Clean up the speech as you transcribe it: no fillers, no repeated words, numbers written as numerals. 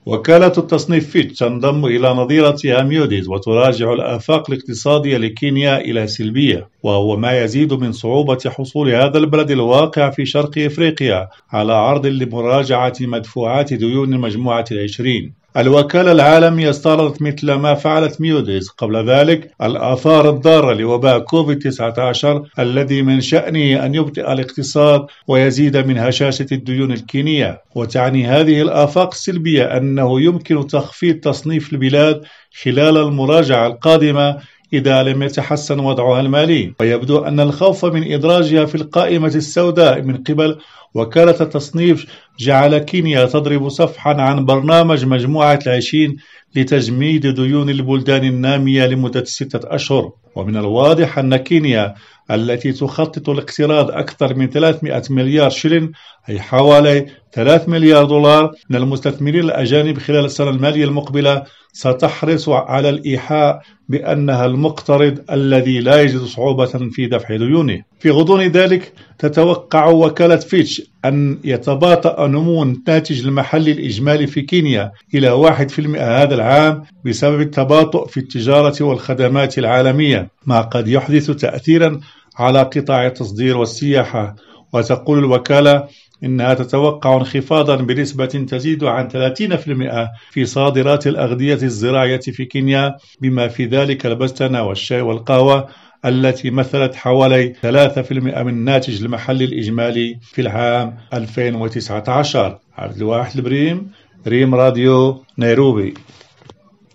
وكالة التصنيف فيتش تنضم إلى نظيرتها موديز وتراجع الآفاق الاقتصادية لكينيا إلى سلبية، وهو ما يزيد من صعوبة حصول هذا البلد الواقع في شرق إفريقيا على عرض لمراجعة مدفوعات ديون المجموعة العشرين. الوكالة العالمية استعرضت مثل ما فعلت موديز قبل ذلك الآثار الضارة لوباء كوفيد-19 الذي من شأنه أن يبطئ الاقتصاد ويزيد من هشاشة الديون الكينية. وتعني هذه الآفاق السلبية أنه يمكن تخفيض تصنيف البلاد خلال المراجعة القادمة إذا لم يتحسن وضعها المالي، ويبدو أن الخوف من إدراجها في القائمة السوداء من قبل وكالة التصنيف جعل كينيا تضرب صفحا عن برنامج مجموعة العشرين لتجميد ديون البلدان النامية لمدة 6 أشهر. ومن الواضح أن كينيا التي تخطط لاقتراض أكثر من 300 مليار شلن أي حوالي 3 مليار دولار من المستثمرين الأجانب خلال السنة المالية المقبلة ستحرص على الإيحاء بأنها المقترض الذي لا يجد صعوبة في دفع ديونه. في غضون ذلك تتوقع وكالة فيتش أن يتباطأ نمو الناتج المحلي الإجمالي في كينيا إلى 1% هذا العام بسبب التباطؤ في التجارة والخدمات العالمية، ما قد يحدث تأثيرا على قطاع التصدير والسياحة. وتقول الوكالة إنها تتوقع انخفاضا بنسبة تزيد عن 30% في صادرات الأغذية الزراعية في كينيا، بما في ذلك البستنة والشاي والقهوة التي مثلت حوالي 3% من الناتج المحلي الإجمالي في العام 2019. عبد الواحد البريم، ريم راديو، نيروبي.